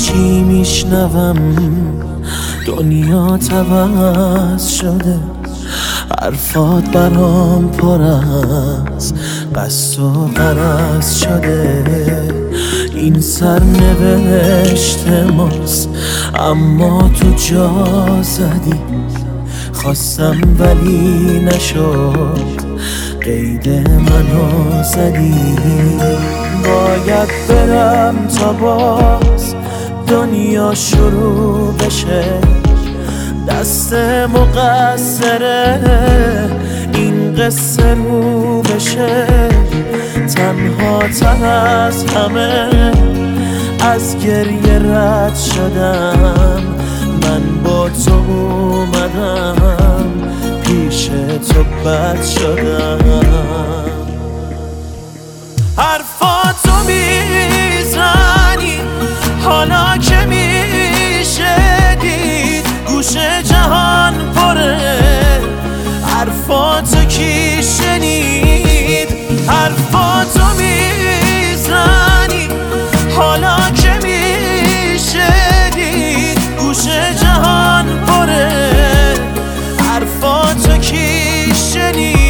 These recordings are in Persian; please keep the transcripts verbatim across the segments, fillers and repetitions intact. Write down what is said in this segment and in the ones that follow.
چی میشنوم دنیا عوض شده، حرفات برام پر از قصد و غرض شده. این سرنوشت ماست اما تو جا زدی، خواستم ولی نشد، قید منو زدی. باید برم تا باز دنیا شروع بشه، دست مقصره این قصه رو بشه. تنها تر از همه از گریه رد شدم، من با تو اومدم پیش تو بد شدم. حرفاتو میزنی حالا که میشه دید، گوش جهان پره حرفاتو کی شنید. حرفاتو میزنی حالا که میشه دید، گوش جهان پره حرفاتو کی شنید.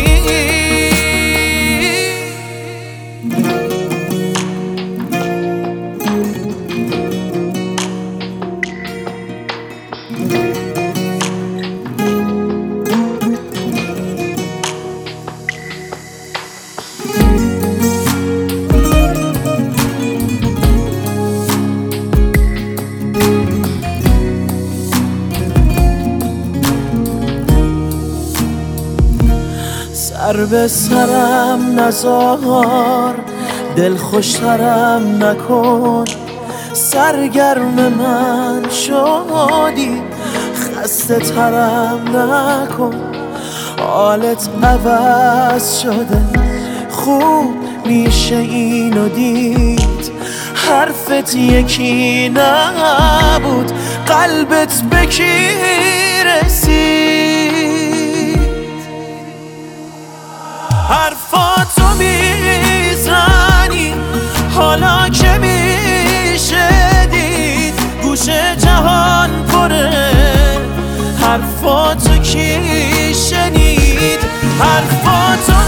سر به سرم نزار، دل خوشترم نکن، سرگرم من شدی خسته ترم نکن. حالت عوض شده خوب میشه اینو دید، حرفت یکی نبود قلبت به کی رسید. حرفاتو میزنی حالا که میشه دید، گوش جهان پره حرفاتو کی شنید. حرفاتو